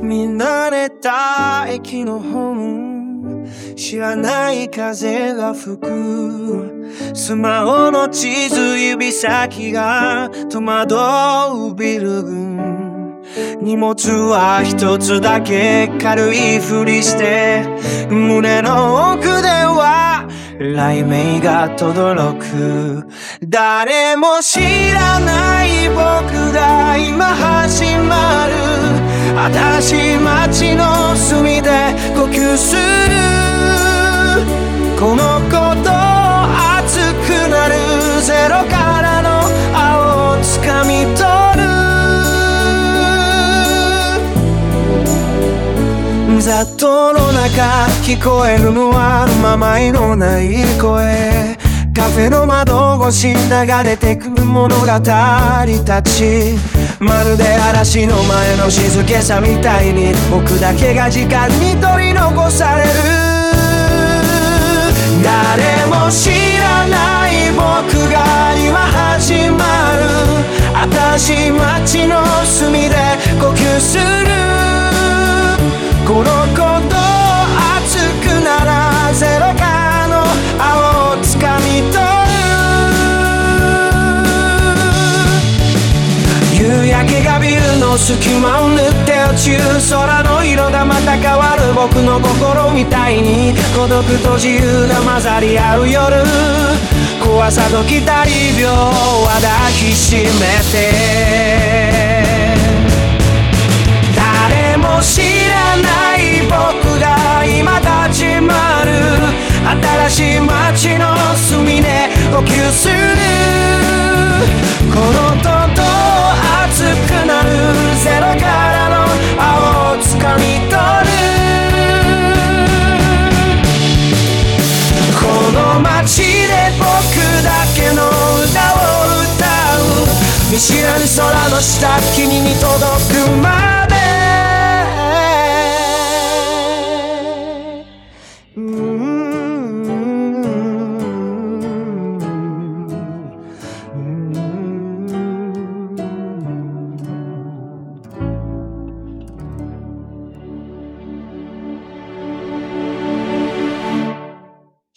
見慣れた駅のホーム、知らない風が吹く。スマホの地図指先が戸惑うビル群。荷物は一つだけ軽いふりして、胸の奥では雷鳴が轟く。誰も知らない僕が今始まる新しい街の隅で呼吸する。このこと熱くなるゼロからの青をつかみ取る。雑踏の中聞こえるのは名前のない声。カフェの窓越し流れてくる物語たち。まるで嵐の前の静けさみたいに僕だけが時間に取り残される。誰も知らない僕が今始まる新しい街の隅で呼吸する。このこと熱くならゼロからの青をつかみ取る。夕焼けがビルの隙間を縫って落ちる。空の色がまた変わる僕の心みたいに孤独と自由が混ざり合う夜。怖さと来たり秒は抱きしめて。誰も知らない僕が今立ち回る新しい街の隅で呼吸する。この音と熱くなるゼロからの青をつかみ取る。この街で僕だけの歌を歌う。見知らぬ空の下君に届くまで